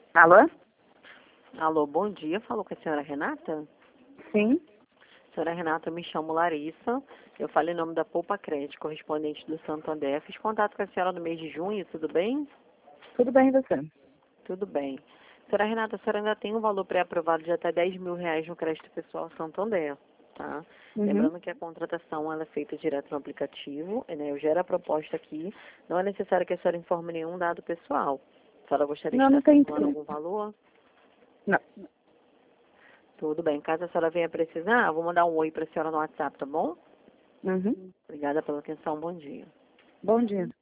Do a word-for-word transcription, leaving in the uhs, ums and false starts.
Alô? Alô, bom dia. Falou com a senhora Renata? Sim. Senhora Renata, eu me chamo Larissa. Eu falo em nome da Poupa Crédito, correspondente do Santander. Fiz contato com a senhora no mês de junho, tudo bem? Tudo bem, e você? Tudo bem. Senhora Renata, a senhora ainda tem um valor pré-aprovado de até dez mil reais no crédito pessoal Santander, tá? Uhum. Lembrando que a contratação ela é feita direto no aplicativo, né? Eu gero a proposta aqui. Não é necessário que a senhora informe nenhum dado pessoal. A senhora gostaria de Não, não estar tem circulando sim. algum valor? Não. Tudo bem. Caso a senhora venha precisar, eu vou mandar um oi para a senhora no WhatsApp, tá bom? Uhum. Obrigada pela atenção. Bom dia. Bom dia.